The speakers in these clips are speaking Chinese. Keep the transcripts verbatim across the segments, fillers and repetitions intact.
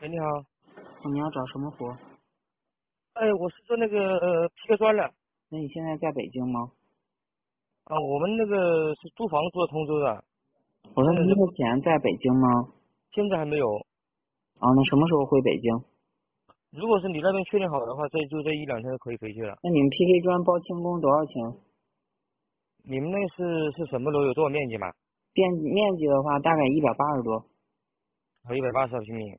哎，你好。 你要找什么活？ 哎，我是做那个呃皮革砖的。 那你现在在北京吗？ 啊，我们那个是租房住在通州的。 我说你目现在是不， 前在北京吗？ 现在还没有。 啊，那什么时候回北京？ 如果是你那边确定好的话，这就这一两天就可以回去了。 那你们 P K 砖包轻工多少钱？ 你们那是是什么楼？有多少面积嘛？ 面面积的话大概一百八十多。 有一百八十平米。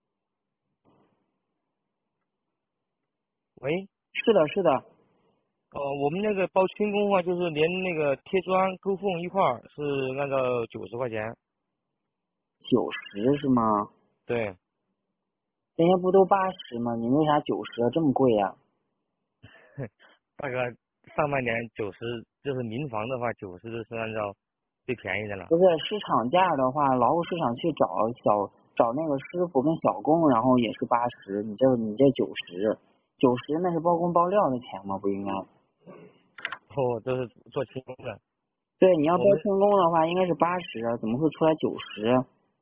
喂。 是的，是的， 哦、我们那个包轻工的话，就是连那个贴砖、勾缝一块儿是按照九十块钱。 九十是吗？ 对。 人家不都八十吗？你为啥九十啊？这么贵呀、 大概上半年九十，就是民房的话九十是按照最便宜的了。 不是市场价的话，劳务市场去找小找那个师傅跟小工，然后也是八十，你这你这九十，九十那是包工包料的钱吗？不应该。 哦，都是做轻工的。 对，你要包我们轻工的话，应该是八十，怎么会出来九十？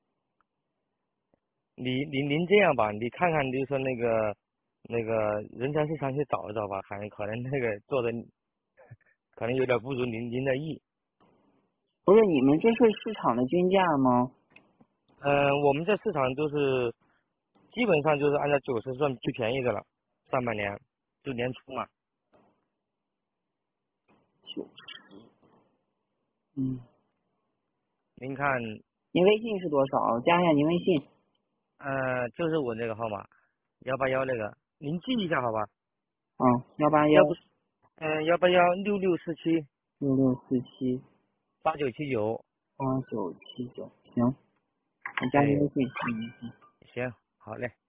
您您您这样吧，你看看，就是说那个那个人才市场去找一找吧，看可能那个做的可能有点不如您您的意。 不是你们这是市场的均价吗？ 嗯、我们在市场都是基本上就是按照九十算最便宜的了，上半年就年初嘛。 九十，嗯， 您看。 您微信是多少？加一下您微信。 呃，就是我这个号码幺八幺那个，您记一下好吧？ 嗯，幺八幺要不，嗯幺八幺六六四七六六四七八九七九。 八九七九，行，我加您哎， 微信。嗯嗯。 行，好嘞。